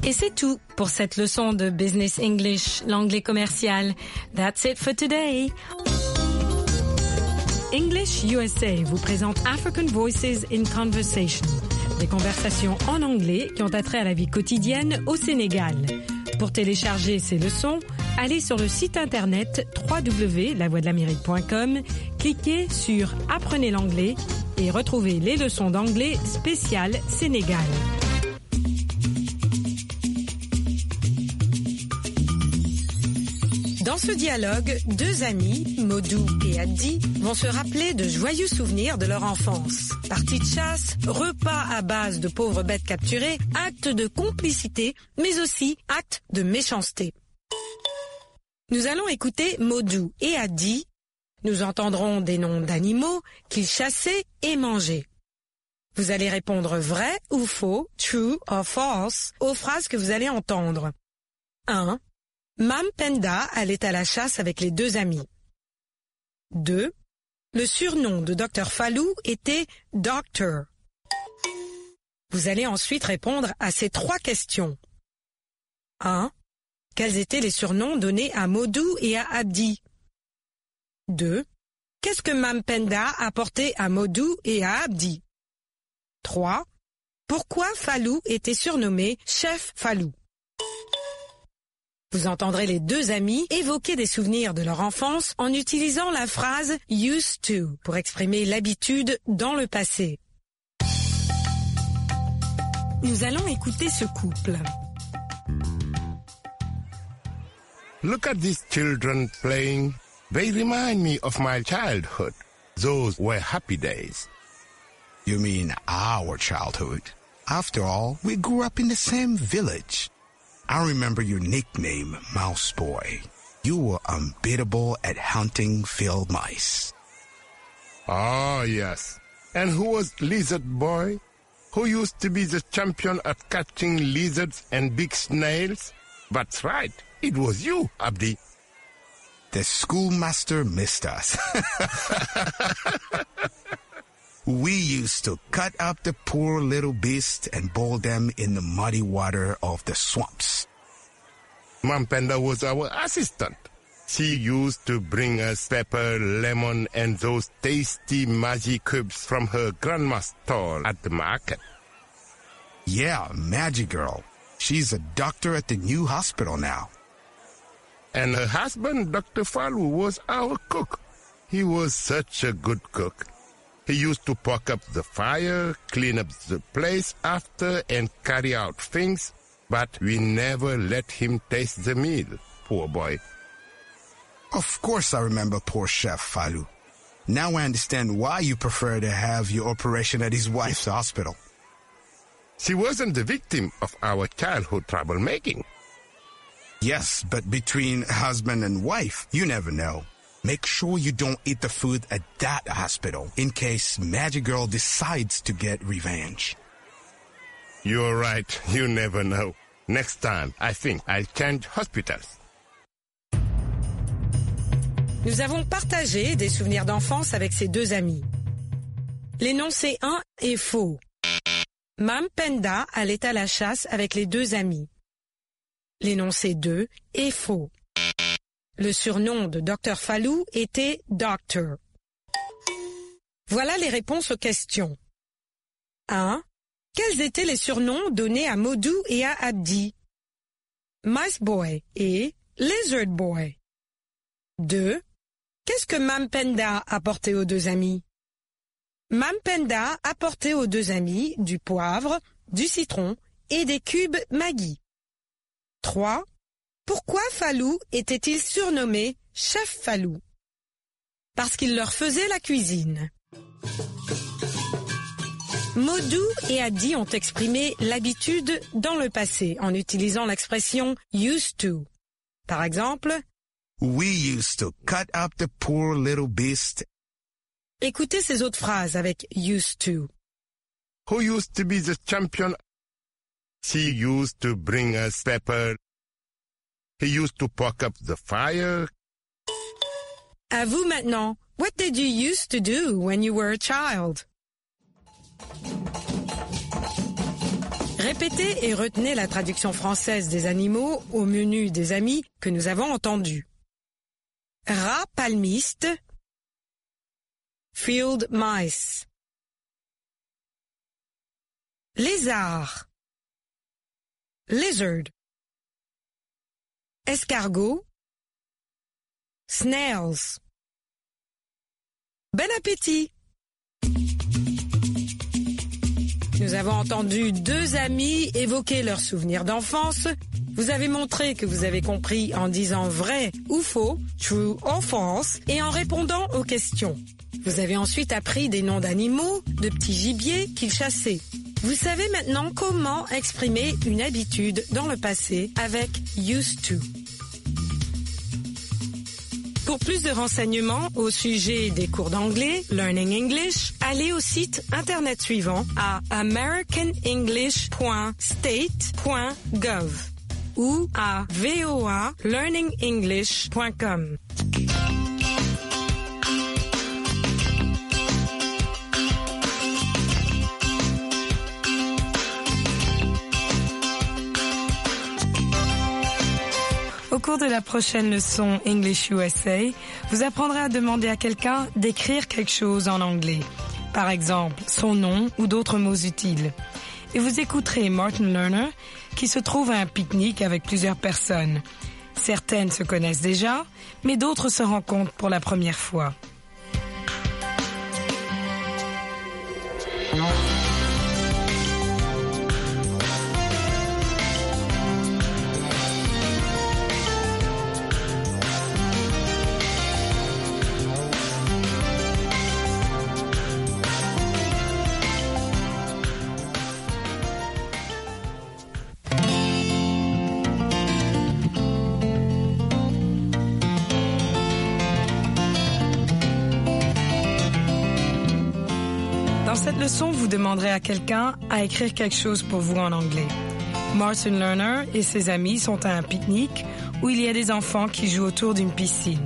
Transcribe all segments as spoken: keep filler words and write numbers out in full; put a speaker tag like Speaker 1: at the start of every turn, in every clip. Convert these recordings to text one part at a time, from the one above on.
Speaker 1: Et c'est tout pour cette leçon de Business English, l'anglais commercial. That's it for today. English U S A vous présente African Voices in Conversation, des conversations en anglais qui ont attrait à la vie quotidienne au Sénégal. Pour télécharger ces leçons, allez sur le site internet w w w point la voix de l'amérique point com, cliquez sur Apprenez l'anglais et retrouvez les leçons d'anglais spéciales Sénégal. Dans ce dialogue, deux amis, Modou et Addi, vont se rappeler de joyeux souvenirs de leur enfance. Parties de chasse, repas à base de pauvres bêtes capturées, actes de complicité, mais aussi actes de méchanceté. Nous allons écouter Modou et Addi. Nous entendrons des noms d'animaux qu'ils chassaient et mangeaient. Vous allez répondre vrai ou faux, true or false, aux phrases que vous allez entendre. un. Mam Penda allait à la chasse avec les deux amis. deux. Le surnom de docteur Fallou était Doctor. Vous allez ensuite répondre à ces trois questions. un. Quels étaient les surnoms donnés à Modou et à Addi? deux. Qu'est-ce que Mam Penda apportait à Modou et à Addi? trois. Pourquoi Fallou était surnommé Chef Fallou? Vous entendrez les deux amis évoquer des souvenirs de leur enfance en utilisant la phrase « used to » pour exprimer l'habitude dans le passé. Nous allons écouter ce couple.
Speaker 2: Look at these children playing. They remind me of my childhood. Those were happy days.
Speaker 3: You mean our childhood? After all, we grew up in the same village. I remember your nickname, Mouse Boy. You were unbeatable at hunting field mice.
Speaker 2: Oh, yes. And who was Lizard Boy? Who used to be the champion at catching lizards and big snails? That's right. It was you, Abdi.
Speaker 3: The schoolmaster missed us. We used to cut up the poor little beasts and boil them in the muddy water of the swamps.
Speaker 2: Mam Penda was our assistant. She used to bring us pepper, lemon, and those tasty magic cubes from her grandma's stall at the market.
Speaker 3: Yeah, Magic Girl. She's a doctor at the new hospital now.
Speaker 2: And her husband, Doctor Fallou, was our cook. He was such a good cook. He used to poke up the fire, clean up the place after, and carry out things, but we never let him taste the meal, poor boy.
Speaker 3: Of course I remember poor Chef Fallou. Now I understand why you prefer to have your operation at his wife's hospital.
Speaker 2: She wasn't the victim of our childhood troublemaking.
Speaker 3: Yes, but between husband and wife, you never know. Make sure you don't eat the food at that hospital in case Magic Girl decides to get revenge.
Speaker 2: You're right. You never know. Next time, I think I'll change hospitals.
Speaker 1: Nous avons partagé des souvenirs d'enfance avec ces deux amis. L'énoncé un est faux. Mam Penda allait à la chasse avec les deux amis. L'énoncé deux est faux. Le surnom de docteur Fallou était Doctor. Voilà les réponses aux questions. un. Quels étaient les surnoms donnés à Modou et à Abdi? Mice Boy et Lizard Boy. deux. Qu'est-ce que Mam Penda apportait aux deux amis? Mam Penda apportait aux deux amis du poivre, du citron et des cubes Maggi. trois. Pourquoi Fallou était-il surnommé Chef Fallou? Parce qu'il leur faisait la cuisine. Modou et Addi ont exprimé l'habitude dans le passé en utilisant l'expression « used to ». Par exemple, «
Speaker 3: We used to cut up the poor little beast ».
Speaker 1: Écoutez ces autres phrases avec « used to ».
Speaker 2: Who used to be the champion? She used to bring us pepper. He used to poke up the fire.
Speaker 1: À vous maintenant. What did you used to do when you were a child? Répétez et retenez la traduction française des animaux au menu des amis que nous avons entendus. Rat palmiste, field mice. Lézard, lizard. Escargot, snails. Bon appétit! Nous avons entendu deux amis évoquer leurs souvenirs d'enfance. Vous avez montré que vous avez compris en disant vrai ou faux, true or false, et en répondant aux questions. Vous avez ensuite appris des noms d'animaux, de petits gibiers qu'ils chassaient. Vous savez maintenant comment exprimer une habitude dans le passé avec used to. Pour plus de renseignements au sujet des cours d'anglais, Learning English, allez au site internet suivant à american english point state point gov ou à v o a learning english point com. Au cours de la prochaine leçon English U S A, vous apprendrez à demander à quelqu'un d'écrire quelque chose en anglais. Par exemple, son nom ou d'autres mots utiles. Et vous écouterez Martin Lerner qui se trouve à un pique-nique avec plusieurs personnes. Certaines se connaissent déjà, mais d'autres se rencontrent pour la première fois. Dans cette leçon, vous demanderez à quelqu'un à écrire quelque chose pour vous en anglais. Martin Lerner et ses amis sont à un pique-nique où il y a des enfants qui jouent autour d'une piscine.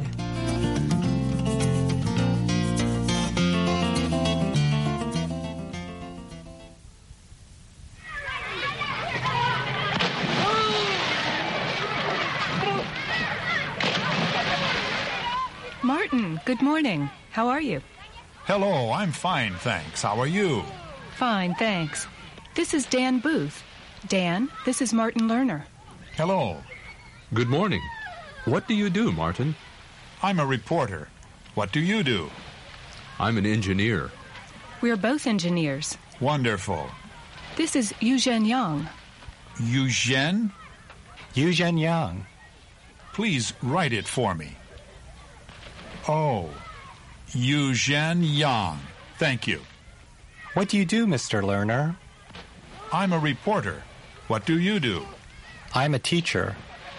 Speaker 4: Martin, good morning. How are you?
Speaker 5: Hello, I'm fine, thanks. How are you?
Speaker 4: Fine, thanks. This is Dan Booth. Dan, this is Martin Lerner.
Speaker 5: Hello.
Speaker 6: Good morning. What do you do, Martin?
Speaker 5: I'm a reporter. What do you do?
Speaker 6: I'm an engineer.
Speaker 4: We're both engineers.
Speaker 5: Wonderful.
Speaker 4: This is Eugene Yang.
Speaker 5: Eugene?
Speaker 7: Eugene Yang.
Speaker 5: Please write it for me. Oh, Eugene Yang. Thank you.
Speaker 7: What do you do, Mister Lerner?
Speaker 5: I'm a reporter. What do you do?
Speaker 7: I'm a teacher.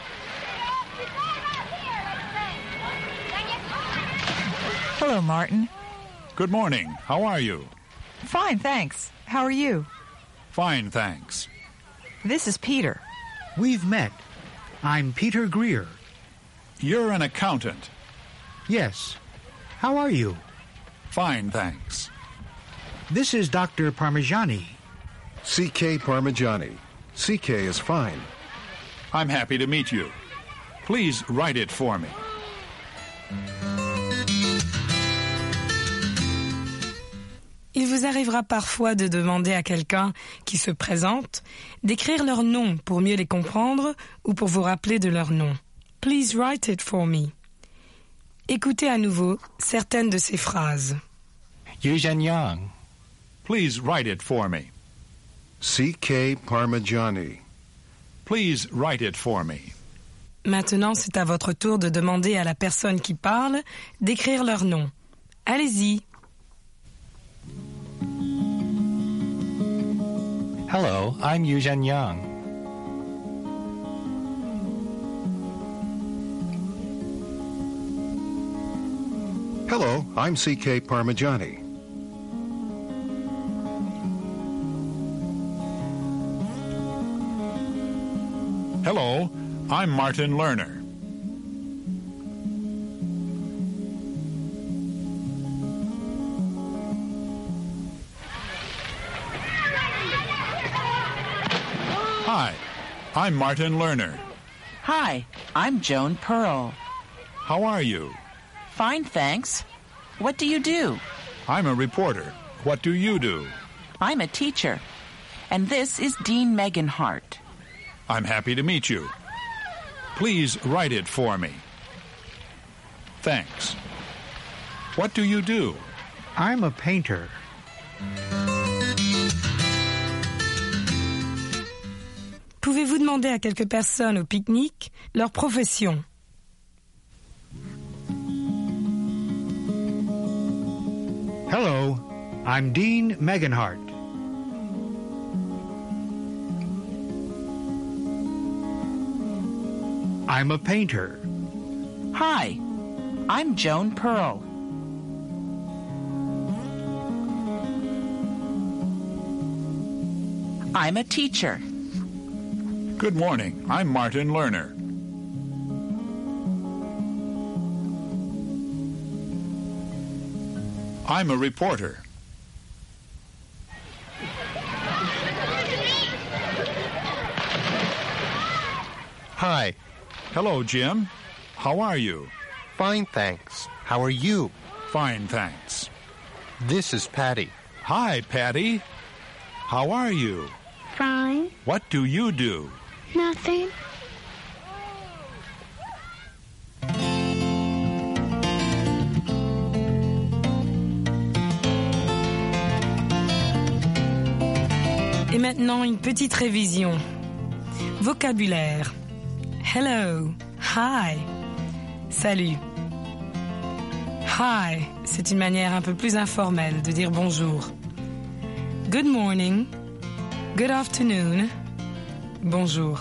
Speaker 8: Hello, Martin.
Speaker 5: Good morning. How are you?
Speaker 8: Fine, thanks. How are you?
Speaker 5: Fine, thanks.
Speaker 8: This is Peter.
Speaker 9: We've met. I'm Peter Greer.
Speaker 5: You're an accountant.
Speaker 9: Yes. How are you?
Speaker 5: Fine, thanks.
Speaker 9: This is Doctor Parmigiani.
Speaker 10: C K Parmigiani. C K is fine.
Speaker 5: I'm happy to meet you. Please write it for me.
Speaker 1: Il vous arrivera parfois de demander à quelqu'un qui se présente d'écrire leur nom pour mieux les comprendre ou pour vous rappeler de leur nom. Please write it for me. Écoutez à nouveau certaines de ces phrases.
Speaker 7: Eugene Yang.
Speaker 5: Please write it for me.
Speaker 10: C K Parmigiani.
Speaker 5: Please write it for me.
Speaker 1: Maintenant, c'est à votre tour de demander à la personne qui parle d'écrire leur nom. Allez-y.
Speaker 7: Hello, I'm Eugene Yang.
Speaker 10: Hello, I'm C K Parmigiani.
Speaker 5: Hello, I'm Martin Lerner. I'm Martin Lerner.
Speaker 11: Hi, I'm Joan Pearl.
Speaker 5: How are you?
Speaker 11: Fine, thanks. What do you do?
Speaker 5: I'm a reporter. What do you do?
Speaker 11: I'm a teacher. And this is Dean Meganhart.
Speaker 5: I'm happy to meet you. Please write it for me. Thanks. What do you do?
Speaker 9: I'm a painter.
Speaker 1: Pouvez-vous demander à quelques personnes au pique-nique leur profession?
Speaker 9: Hello, I'm Dean Meganhart. I'm a painter.
Speaker 11: Hi, I'm Joan Pearl. I'm a teacher.
Speaker 5: Good morning. I'm Martin Lerner. I'm a reporter.
Speaker 12: Hi.
Speaker 5: Hello, Jim. How are you?
Speaker 12: Fine, thanks. How are you?
Speaker 5: Fine, thanks.
Speaker 12: This is Patty.
Speaker 5: Hi, Patty. How are you?
Speaker 13: Fine.
Speaker 5: What do you do?
Speaker 13: Nothing.
Speaker 1: Et maintenant, une petite révision. Vocabulaire. Hello. Hi. Salut. Hi, c'est une manière un peu plus informelle de dire bonjour. Good morning. Good afternoon. Bonjour.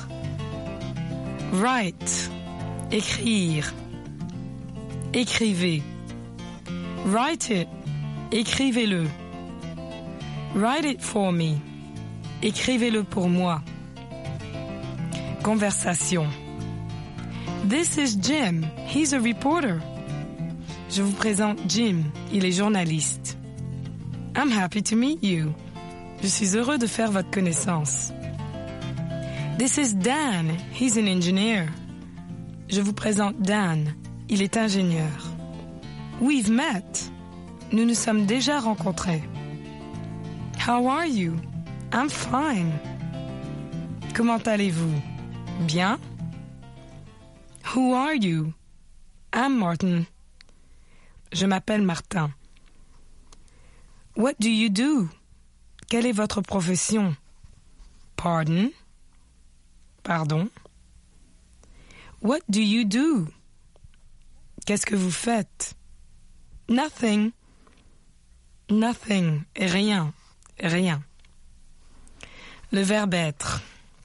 Speaker 1: Write. Écrire. Écrivez. Write it. Écrivez-le. Write it for me. Écrivez-le pour moi. Conversation. This is Jim. He's a reporter. Je vous présente Jim. Il est journaliste. I'm happy to meet you. Je suis heureux de faire votre connaissance. This is Dan. He's an engineer. Je vous présente Dan. Il est ingénieur. We've met. Nous nous sommes déjà rencontrés. How are you? I'm fine. Comment allez-vous? Bien? Who are you? I'm Martin. Je m'appelle Martin. What do you do? Quelle est votre profession? Pardon? Pardon? What do you do? Qu'est-ce que vous faites? Nothing. Nothing. Rien. Rien. Le verbe être.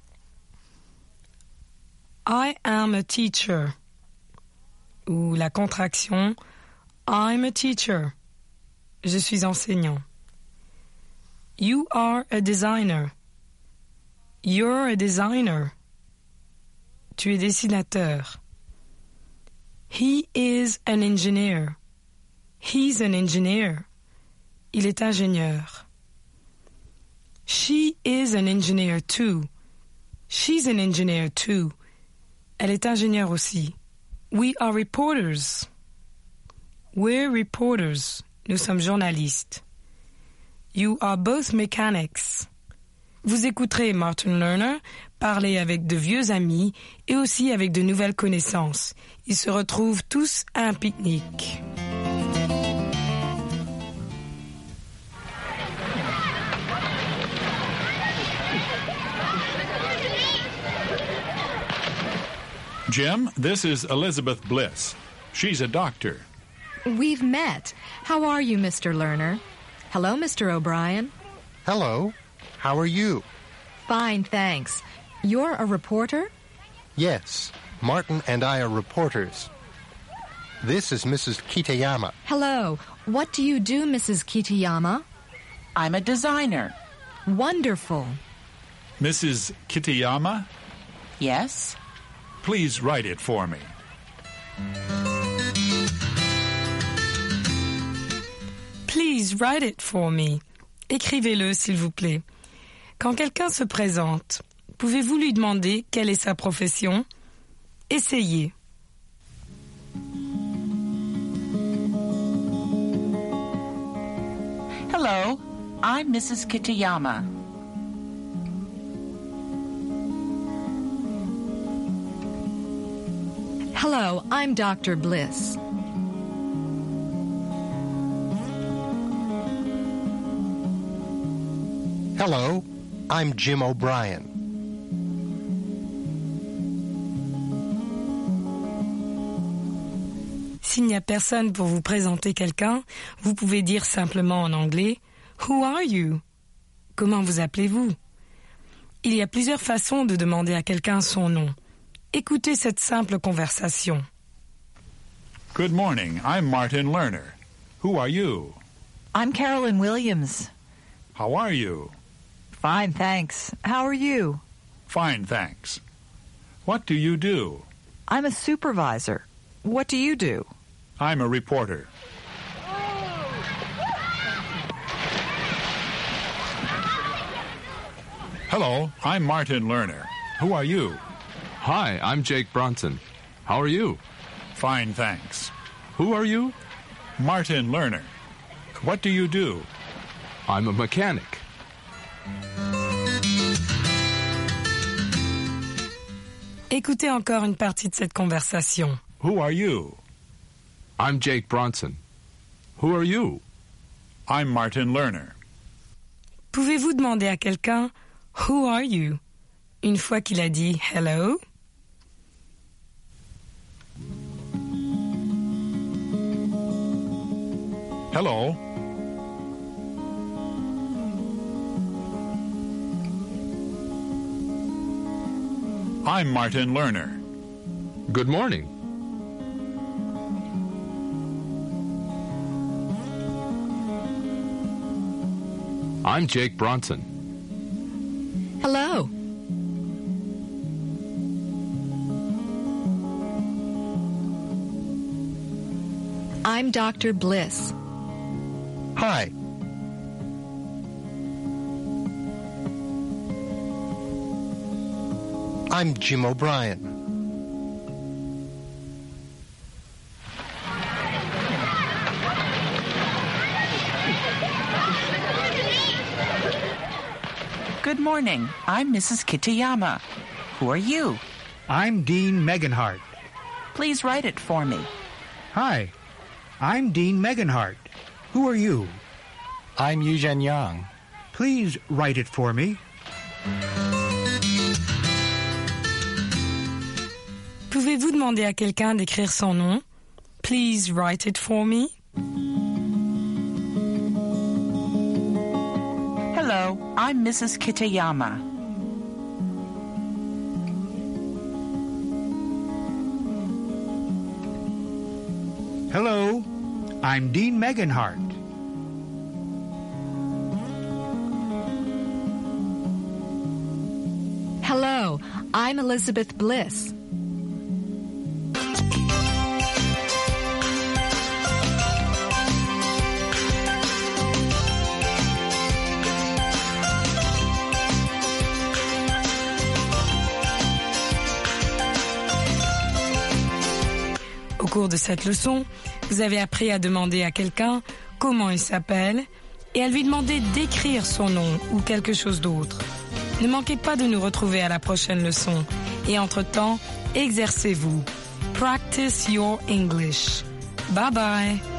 Speaker 1: I am a teacher. Ou la contraction I'm a teacher. Je suis enseignant. You are a designer. You're a designer. Tu es dessinateur. He is an engineer. He's an engineer. Il est ingénieur. She is an engineer too. She's an engineer too. Elle est ingénieure aussi. We are reporters. We're reporters. Nous sommes journalistes. You are both mechanics. Vous écouterez Martin Lerner parler avec de vieux amis et aussi avec de nouvelles connaissances. Ils se retrouvent tous à un pique-nique.
Speaker 5: Jim, this is Elizabeth Bliss. She's a doctor.
Speaker 14: We've met. How are you, Mister Lerner? Hello, Mister O'Brien.
Speaker 12: Hello. How are you?
Speaker 14: Fine, thanks. You're a reporter?
Speaker 12: Yes. Martin and I are reporters. This is Missus Kitayama.
Speaker 14: Hello. What do you do, Missus Kitayama?
Speaker 11: I'm a designer.
Speaker 14: Wonderful.
Speaker 5: Missus Kitayama?
Speaker 11: Yes?
Speaker 5: Please write it for me.
Speaker 1: Please write it for me. Écrivez-le, s'il vous plaît. Quand quelqu'un se présente, Pouvez-vous lui demander quelle est sa profession? Essayez.
Speaker 11: Hello, I'm Missus Kitayama.
Speaker 14: Hello, I'm Doctor Bliss.
Speaker 12: Hello, I'm Jim O'Brien.
Speaker 1: S'il n'y a personne pour vous présenter quelqu'un, vous pouvez dire simplement en anglais « Who are you ?» Comment vous appelez-vous? Il y a plusieurs façons de demander à quelqu'un son nom. Écoutez cette simple conversation.
Speaker 5: Good morning. I'm Martin Lerner. Who are you?
Speaker 8: I'm Carolyn Williams.
Speaker 5: How are you?
Speaker 8: Fine, thanks. How are you?
Speaker 5: Fine, thanks. What do you do?
Speaker 8: I'm a supervisor. What do you do?
Speaker 5: I'm a reporter. Hello, I'm Martin Lerner. Who are you?
Speaker 6: Hi, I'm Jake Bronson. How are you?
Speaker 5: Fine, thanks.
Speaker 6: Who are you?
Speaker 5: Martin Lerner. What do you do?
Speaker 6: I'm a mechanic.
Speaker 1: Écoutez encore une partie de cette conversation.
Speaker 5: Who are you?
Speaker 6: I'm Jake Bronson. Who are you?
Speaker 5: I'm Martin Lerner.
Speaker 1: Pouvez-vous demander à quelqu'un « Who are you ?» une fois qu'il a dit « Hello » ?
Speaker 5: Hello. I'm Martin Lerner.
Speaker 6: Good morning. I'm Jake Bronson.
Speaker 14: Hello. I'm Doctor Bliss.
Speaker 12: Hi. I'm Jim O'Brien.
Speaker 11: Good morning. I'm Missus Kitayama. Who are you?
Speaker 9: I'm Dean Meganhart.
Speaker 11: Please write it for me.
Speaker 9: Hi, I'm Dean Meganhart. Who are you?
Speaker 7: I'm Eugene Young.
Speaker 9: Please write it for me.
Speaker 1: Pouvez-vous demander à quelqu'un d'écrire son nom? Please write it for me.
Speaker 11: Hello, I'm Missus Kitayama.
Speaker 9: Hello, I'm Dean Meganhart.
Speaker 14: Hello, I'm Elizabeth Bliss.
Speaker 1: Au cours de cette leçon, vous avez appris à demander à quelqu'un comment il s'appelle et à lui demander d'écrire son nom ou quelque chose d'autre. Ne manquez pas de nous retrouver à la prochaine leçon. Et entre-temps, exercez-vous. Practice your English. Bye bye.